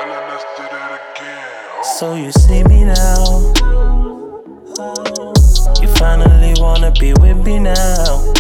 LNS did it again. So you see me now. You finally wanna be with me now.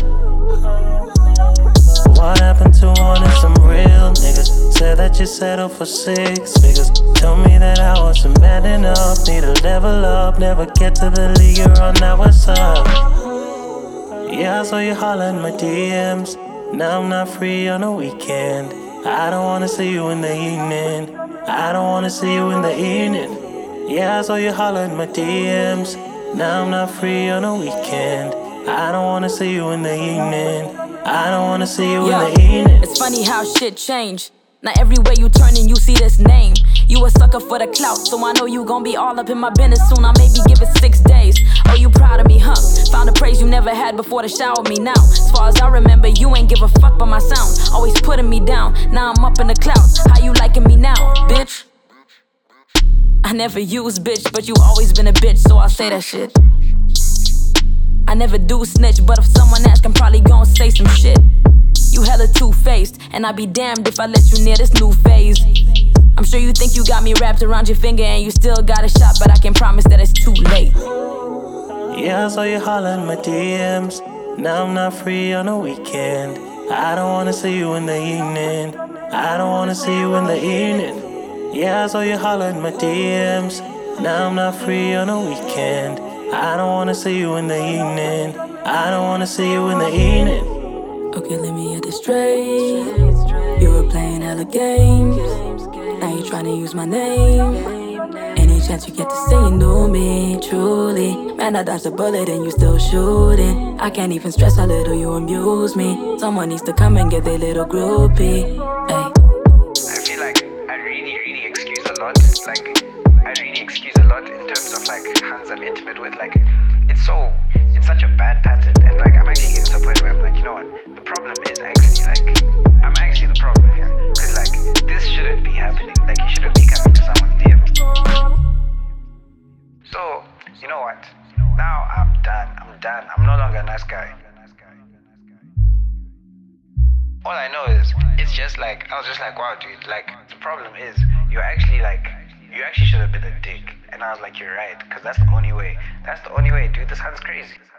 What happened to wanting some real niggas? Said that you settled for 6 figures. Told me that I wasn't bad enough. Need to level up, never get to the league you're on. Now what's up? Yeah, I saw you holler in my DMs. Now I'm not free on the weekend. I don't wanna see you in the evening. I don't wanna see you in the evening. Yeah, I saw you holler in my DMs. Now I'm not free on the weekend. I don't wanna see you in the evening. I don't wanna see you in the evening. It's funny how shit changed. Now everywhere you turn and you see this name. You a sucker for the clout, so I know you gon' be all up in my business soon. I maybe give it 6 days. Oh, you proud of me, huh? Found a praise you never had before to shower me now. As far as I remember, you ain't give a fuck by my sound. Always putting me down, now I'm up in the clouds. How you liking me now, bitch? I never use bitch, but you always been a bitch, so I'll say that shit. I never do snitch, but if someone asks, I'm probably gon' say some shit. You hella two-faced, and I'd be damned if I let you near this new phase. I'm sure you think you got me wrapped around your finger and you still got a shot, but I can promise that it's too late. Yeah, I saw you holler in my DMs. Now I'm not free on the weekend. I don't wanna see you in the evening. I don't wanna see you in the evening. Yeah, I saw you holler in my DMs. Now I'm not free on the weekend. I don't wanna see you in the evening. I don't wanna see you in the evening. Okay, let me get this straight. You were playing hella games. Now you tryna use my name. Any chance you get to say you knew me, truly. Man, I dodged a bullet and you still shooting. I can't even stress how little you amuse me. Someone needs to come and get their little groupie. Ay. I feel like I really excuse a lot. Like, I really excuse a lot in terms of like hands I'm intimate with. Like, it's such a bad pattern. And like, I'm actually getting to the point where I'm like, you know what? The problem is actually like, I'm actually the problem here. Cause like, this shouldn't be happening. Like, you shouldn't be coming to someone's DM. So, you know what? Now I'm done. I'm no longer a nice guy. All I know is, it's just like, I was just like, wow, dude, like, the problem is, you actually should have been a dick. And I was like, you're right, because that's the only way, dude, this sounds crazy.